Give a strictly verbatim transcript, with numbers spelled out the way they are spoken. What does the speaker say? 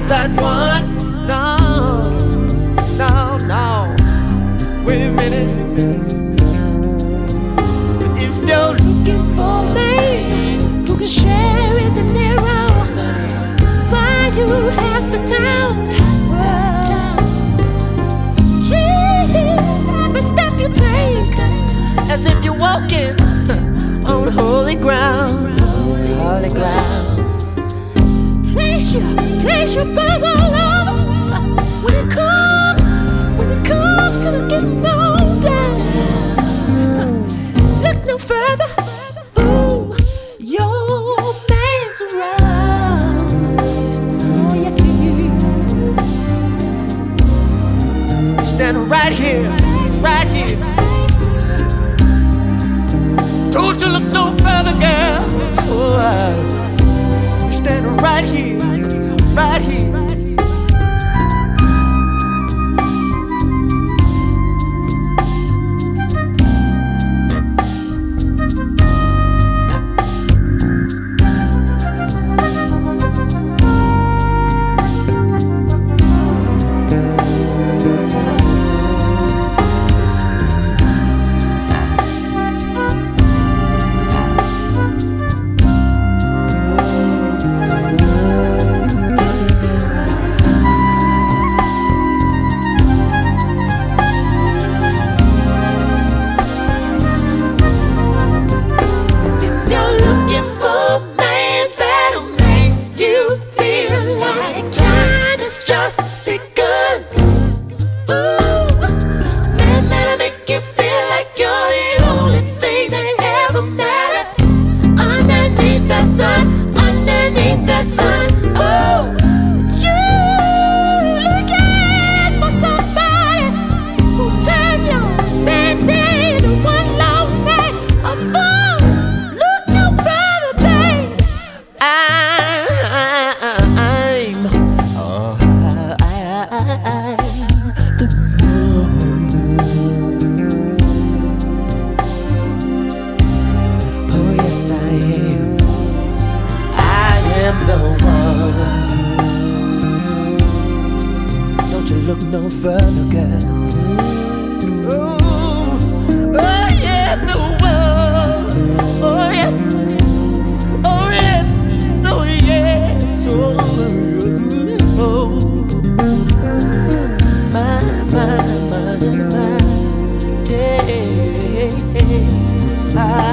that one. No, no, no. Wait a minute. If you're looking for me, who can share is the narrow, buy you half the town. Every step you take, as if you're walking on holy ground, holy ground. Place your, place your bow all over. When it comes, when it comes to getting on down, look no further. Ooh, your man's around. Oh yes, he is. Standing right here, right here. Don't you look no further, girl. Oh, you're standing right here, right here. Look no further, girl. Oh, oh yeah, the world. Oh yes, oh yes, oh yes. Oh, oh. My, my, my, my day. I